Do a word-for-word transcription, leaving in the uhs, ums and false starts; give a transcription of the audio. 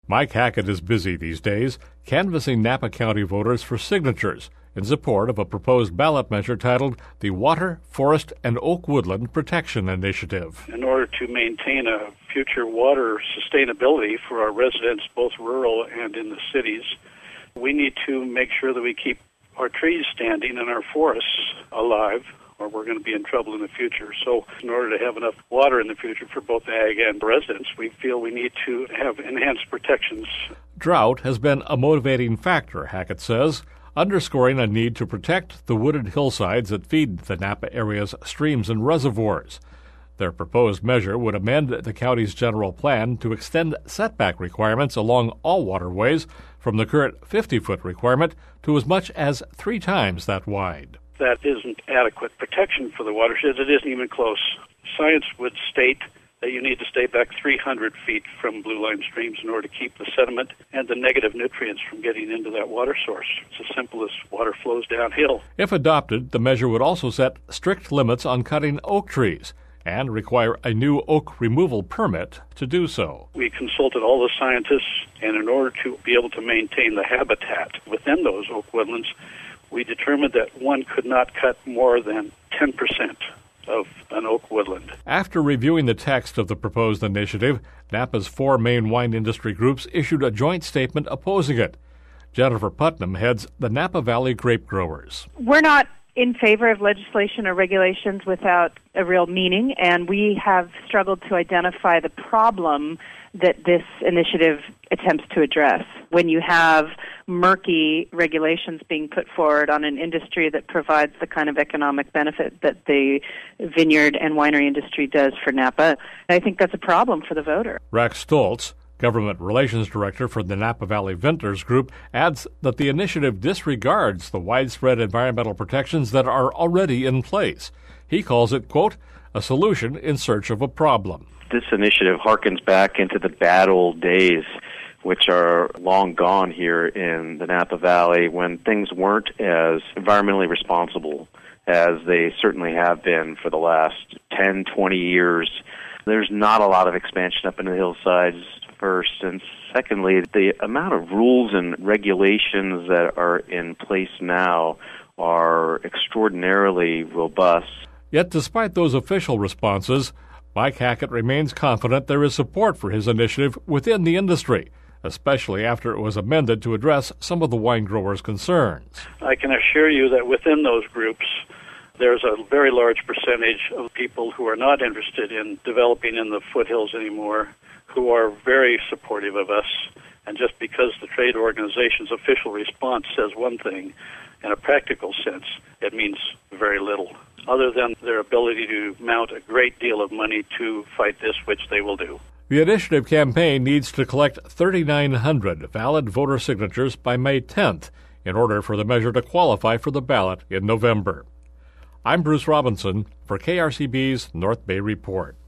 Mike Hackett is busy these days, canvassing Napa County voters for signatures in support of a proposed ballot measure titled the Water, Forest, and Oak Woodland Protection Initiative. In order to maintain a future water sustainability for our residents, both rural and in the cities, we need to make sure that we keep our trees standing and our forests alive, or we're going to be in trouble in the future. So in order to have enough water in the future for both ag and residents, we feel we need to have enhanced protections. Drought has been a motivating factor, Hackett says, underscoring a need to protect the wooded hillsides that feed the Napa area's streams and reservoirs. Their proposed measure would amend the county's general plan to extend setback requirements along all waterways from the current fifty-foot requirement to as much as three times that wide. That isn't adequate protection for the watersheds. It isn't even close. Science would state that you need to stay back three hundred feet from blue line streams in order to keep the sediment and the negative nutrients from getting into that water source. It's as simple as water flows downhill. If adopted, the measure would also set strict limits on cutting oak trees and require a new oak removal permit to do so. We consulted all the scientists, and in order to be able to maintain the habitat within those oak woodlands, we determined that one could not cut more than ten percent of an oak woodland. After reviewing the text of the proposed initiative, Napa's four main wine industry groups issued a joint statement opposing it. Jennifer Putnam heads the Napa Valley Grape Growers. We're not in favor of legislation or regulations without a real meaning, and we have struggled to identify the problem that this initiative attempts to address. When you have murky regulations being put forward on an industry that provides the kind of economic benefit that the vineyard and winery industry does for Napa, I think that's a problem for the voter. Rex Stoltz, Government Relations Director for the Napa Valley Vintners Group, adds that the initiative disregards the widespread environmental protections that are already in place. He calls it, quote, a solution in search of a problem. This initiative harkens back into the bad old days, which are long gone here in the Napa Valley, when things weren't as environmentally responsible as they certainly have been for the last ten, twenty years. There's not a lot of expansion up in the hillsides, first, and secondly, the amount of rules and regulations that are in place now are extraordinarily robust. Yet despite those official responses, Mike Hackett remains confident there is support for his initiative within the industry, especially after it was amended to address some of the wine growers' concerns. I can assure you that within those groups, there's a very large percentage of people who are not interested in developing in the foothills anymore, who are very supportive of us. And just because the trade organization's official response says one thing, in a practical sense, it means very little, other than their ability to mount a great deal of money to fight this, which they will do. The initiative campaign needs to collect thirty-nine hundred valid voter signatures by May tenth in order for the measure to qualify for the ballot in November. I'm Bruce Robinson for K R C B's North Bay Report.